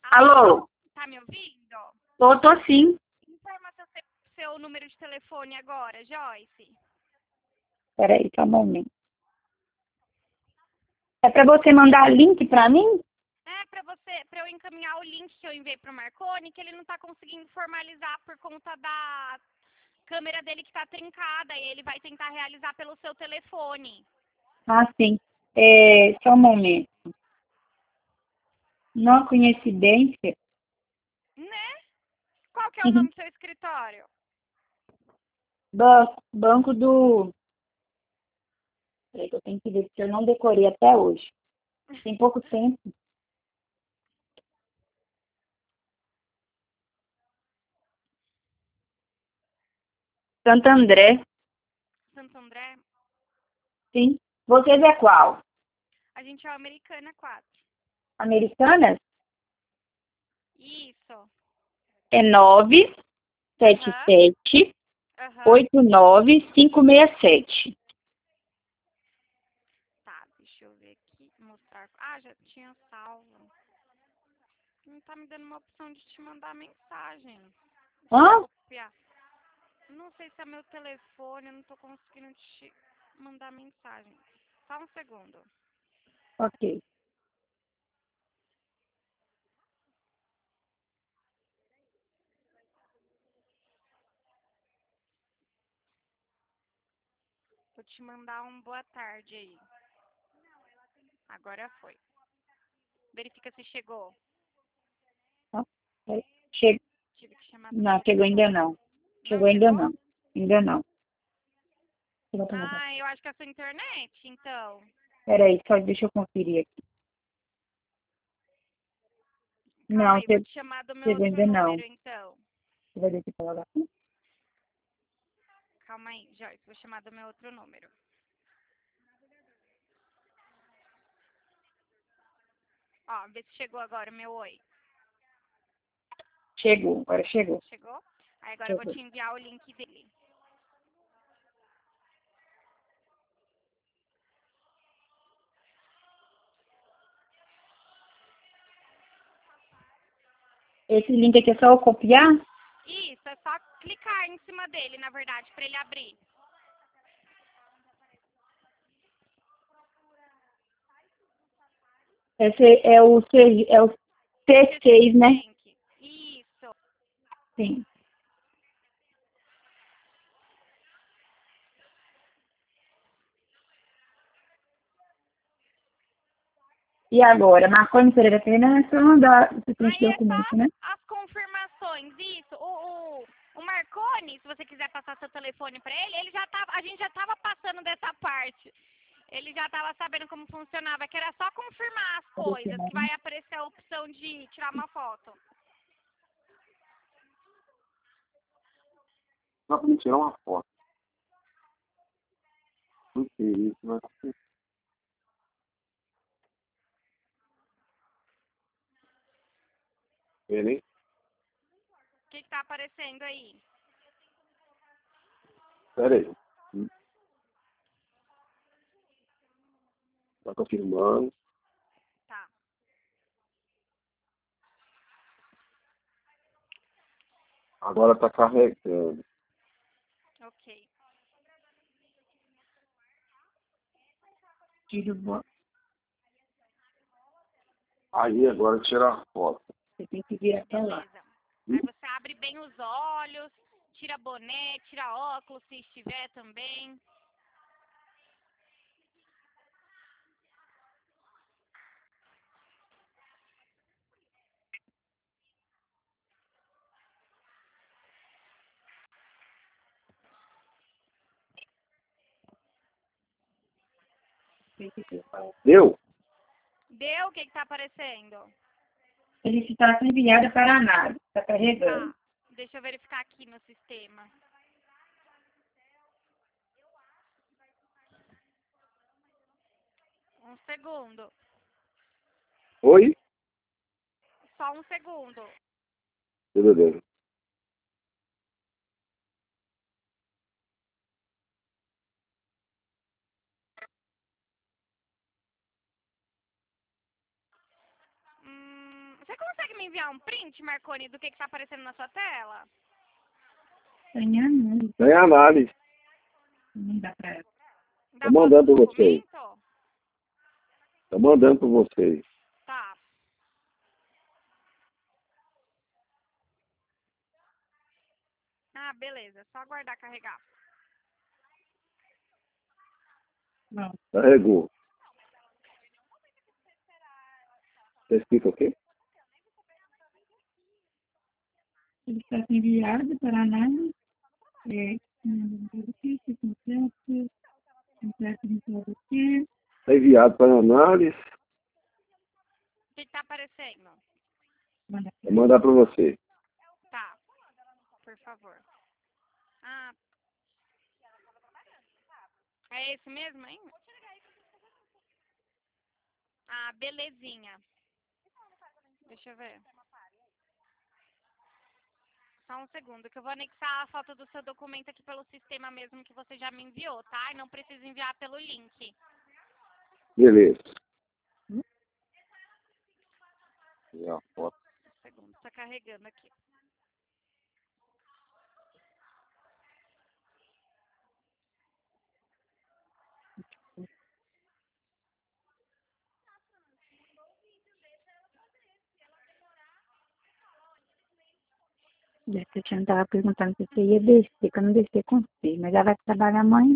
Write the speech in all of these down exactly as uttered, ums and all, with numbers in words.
Alô? Tá me ouvindo? Tô, tô sim. Informa seu, seu número de telefone agora, Joyce. Peraí, só um momento. É pra você mandar link pra mim? É, pra você, pra eu encaminhar o link que eu enviei pro Marconi, que ele não tá conseguindo formalizar por conta da câmera dele que tá trincada, e ele vai tentar realizar pelo seu telefone. Ah, sim. É, só um momento. Não coincidência. Né? Qual que é o nome do seu escritório? Banco, banco do... Peraí que eu tenho que ver, porque eu não decorei até hoje. Tem pouco tempo. Santo André. Santo André? Sim. Vocês é qual? A gente é o Americana quatro. Americanas? Isso. É nove sete Aham. sete Aham. oito nove cinco seis sete. Tá, deixa eu ver aqui. Mostrar. Ah, já tinha salvo. Não tá me dando uma opção de te mandar mensagem. Deixa eu Hã? copiar. Não sei se é meu telefone, eu não tô conseguindo te mandar mensagem. Só um segundo. Ok. Vou te mandar um boa tarde aí. Agora foi. Verifica se chegou. Che... Tive que chamar do meu Não, chegou ainda telefone. não. Não Chegou ainda chegou? não. Ainda não. Ah, eu acho que é a sua internet, então. Peraí, só deixa eu conferir aqui. Calma Não, aí, vou che- te chamar do meu chegou outro ainda não. número, então. Você vai deixar pra lá. Calma aí, Joyce, vou chamar do meu outro número. Ó, vê se chegou agora o meu oi. Chegou, agora chegou. Chegou? Aí agora eu vou Chegou. te enviar o link dele. Esse link aqui é só eu copiar? Isso, é só clicar em cima dele, na verdade, pra ele abrir. Esse é o, C- é o T seis, né? Link. Isso. Sim. E agora? Marconi Pereira Fernandes, é só mandar esse preencher Aí é documento, né? só as confirmações, isso. O, o, o Marconi, se você quiser passar seu telefone pra ele, ele já tava, a gente já tava passando dessa parte. Ele já tava sabendo como funcionava, que era só confirmar as coisas, que vai aparecer a opção de tirar uma foto. Dá pra me tirar uma foto. Não sei isso, mas... Ele, hein? O que, que tá aparecendo aí? Pera aí. Hum. Tá confirmando. Tá. Agora tá carregando. Ok. Tiro bo- Aí agora tirar a foto. Você tem que virar pra lá. Beleza. Aí você abre bem os olhos, tira boné, tira óculos, se estiver também. Tem que ver. Deu? Deu? O que, que tá aparecendo? Felicitação enviada para a análise. Está carregando. Tá. Deixa eu verificar aqui no sistema. Um segundo. Oi? Só um segundo. Tudo bem. Hum, você consegue me enviar um print, Marconi, do que que tá aparecendo na sua tela? Tem análise. Tem análise. Não dá pra ela. Da Tô mandando foto do pra vocês. documento? Tô mandando pra vocês. Tá. Ah, beleza. Só aguardar carregar. Bom, Carregou. Você explica o quê? ele está enviado para análise. É, hum, edifício, completo, completo de todo o que. Tá enviado para análise. O que que tá aparecendo? Manda Vou mandar pra você. Tá. Por favor. Ah. É esse mesmo, hein? Ah, belezinha. Deixa eu ver. Só um segundo, que eu vou anexar a foto do seu documento aqui pelo sistema mesmo que você já me enviou, tá? E não precisa enviar pelo link. Beleza. E a foto. Um segundo, tá carregando aqui. E a Tatiana estava perguntando se você ia descer, que eu não descer com você, mas ela vai trabalhar amanhã.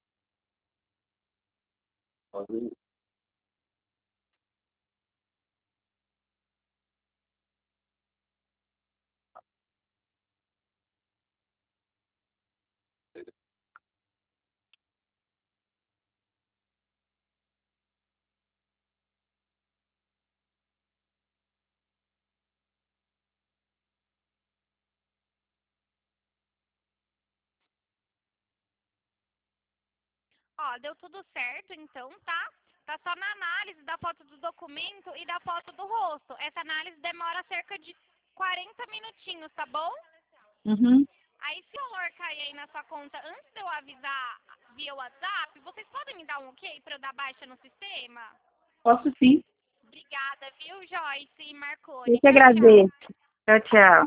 Ó, deu tudo certo, então, tá? Tá só na análise da foto do documento e da foto do rosto. Essa análise demora cerca de quarenta minutinhos, tá bom? Uhum. Aí, se o valor cair aí na sua conta antes de eu avisar via WhatsApp, vocês podem me dar um ok pra eu dar baixa no sistema? Posso sim. Obrigada, viu, Joyce e Marconi? Eu que Tchau, tchau. agradeço. Tchau, tchau.